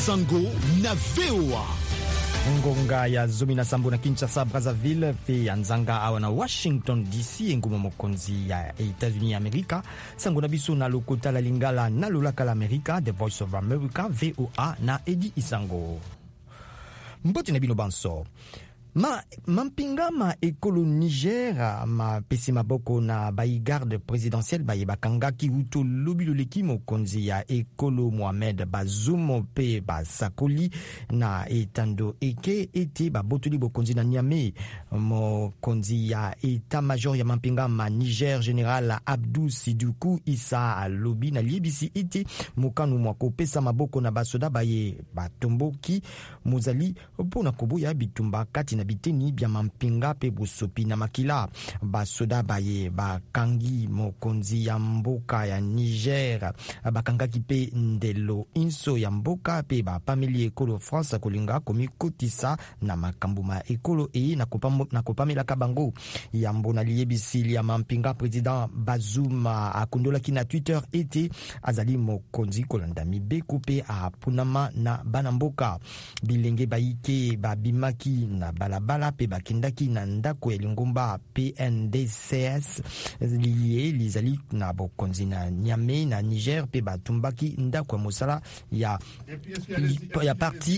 Isango na VOA. Ngonga ya zomi na sambo na Kinshasa, Brazzaville pe anzanga awa na Washington DC nguma mokonzi ya États-Unis ya Amerika. Sango na biso na lokota la lingala na lolaka la Amerika, The Voice of America, VOA na Edi Isango. Mbote na bino banso. Mampinga ma ekolo Niger ma pesi maboko na garde présidentielle baye bakanga ki uto lobilo leki mokonzi ya ekolo Mohamed Bazoum pe basakoli na etando eke ete babotoli bokonzi na Niamey. Mokonzi ya état major ya mampinga ma Niger Général Abdou Sidoukou Issa alobi na liebisi ete mokanu mwako pesa maboko na basoda baye batomboki mozali pona koboya bitumba kati na biteni bya mampinga pe bosopi na makila. Basoda baye bakangi mokonzi ya mboka ya Niger bakangaki pe ndelo inso ya mboka pe bapameli ekolo France kolinga komikotisa na makambo ma ekolo na kopamela kabango ya mbona liebisili ya mampinga. Président Bazoum akundolaki na Twitter ete azali mokonzi kolanda mibeko pe apunama na bana mboka. Bilenge baike babimaki na balabala pe bakendaki na ndako ya lingomba PNDCS lizali na bokonzi na Niamey na Niger pe batumbaki ndako ya mosala ya parti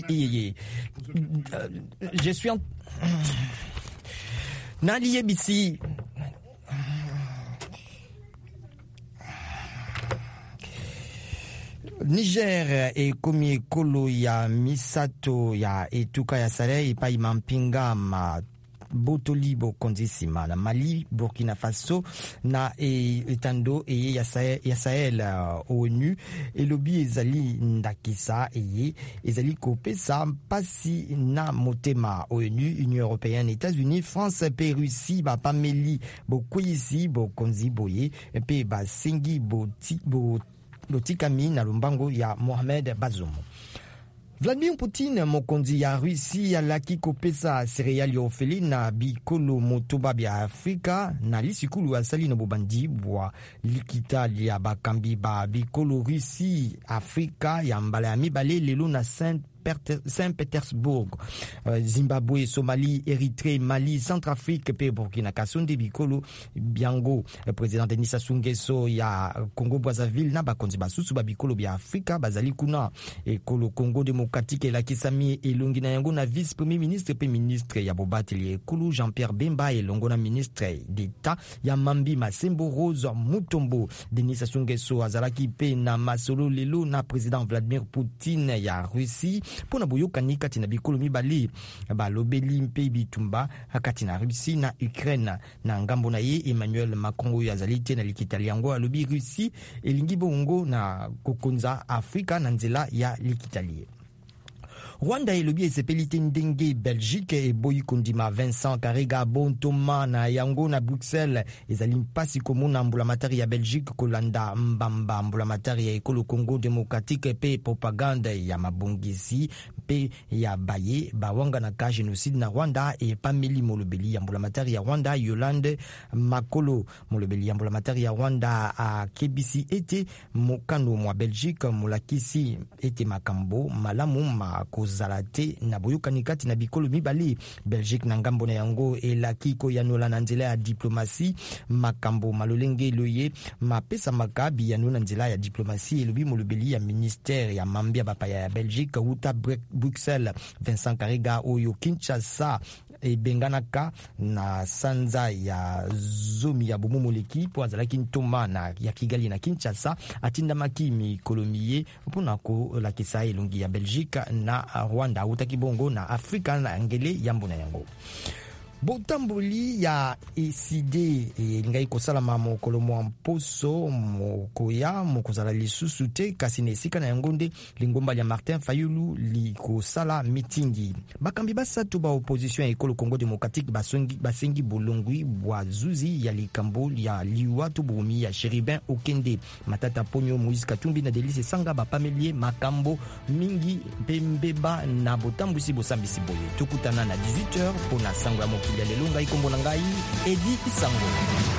je suis en Nali Ebisi Niger ekomi ekolo ya misato ya etuka ya sale epai mampinga ma botoli bokonzi sima na Mali, Burkina Faso na etando ya Sahel. ONU elobi ezali ndakisa ezali kopesa pasi na motema. ONU, Union Européenne, États-Unis, France pe Russie bapameli bokwisi bokonzi boye pe basengi botikami na lombango ya Mohamed Bazoum. Vladimir Poutine mokonzi ya Russie alaki kopesa cereali ofeli na bikolo motoba bya Afrika na lisikulu asali na bobandi bwa likita ya bakambi ba bikolo Russie Afrika ya mbala ya mibale lelo na Saint-Pétersbourg. Zimbabwe, Somalie, Érythrée, Mali, Centrafrique pe Burkina Faso nde bikolo biango. Président Denis Sassou Nguesso ya Congo Brazzaville na bakonzi basusu ba bikolo bya Afrika bazali kuna. Ekolo Congo démocratique elakisami elongi na yango na vice premier ministre pe ministre ya bobateli ekolo Jean-Pierre Bemba elongo na ministre d'État ya Mambi Masembo Rose Mutombo. Denis Sassou Nguesso azalaki pe na masolo lelo na président Vladimir Poutine ya Russie pona boyokani kati na bikolo mibale balobeli mpe bitumba kati na Russie na Ukraine. Na ngambo na ye Emmanuel Macron oyo azali te na likita yango alobi Russie elingi bongo na kokonza Afrika na nzela ya likitali. Rwanda elobi esepelite ndenge Belgique eboyi kondima Vincent Karega Bontoma na yango na Bruxelles ezali mpasi komona mbulamatari ya Belgique kolanda mbamba mbulamatari ya ekolo Congo démocratique pe propagande ya mabongisi pe ya baye bawanga na ka génocide na Rwanda e pameli molobeli ya mbulamatari ya Rwanda Yolande Makolo. Molobeli ya mbulamatari ya Rwanda a kebisi ete mokano mwa Belgique molakisi ete makambo malamu kozalate na boyokani kati na bikolo mibale. Belgique na ngambo na yango elaki koyanola na nzela ya diplomasi makambo malolenge loye mapesa makabi yano na nzela ya diplomasi elobi molobeli ya ministère ya mambia bapaya ya Belgique uta Bruxelles. Vincent Karega oyo Kinshasa ebenganaka na sanza ya zomi ya bomomoleki po azalaki ntoma na ya Kigali na Kinshasa atindamaki mikolomiye mpona kolakisa elongi ya Belgique na Rwanda utaki bongo na Afrika na ngele yambo na yango. Botamboli ya ECD ngai kosalama mokolo mwa mposo mokoya mokozala lisusu te kasi na esika na yango nde lingomba ya Martin Fayulu likosala mitingi. Bakambi basatu ba opposition ya ekolo Congo démocratique basengi bolongwi bwa zuzi ya likambo ya liwa to bomi ya Chéribin Okende. Matata Ponyo, Moïse Katumbi na Delice Sanga bapamelie makambo mingi pembeba na botambusi bosambisi boye. Tukutana na 18h pona sango ya mokili ya lelo ngai kombo na ngai Edi Isango.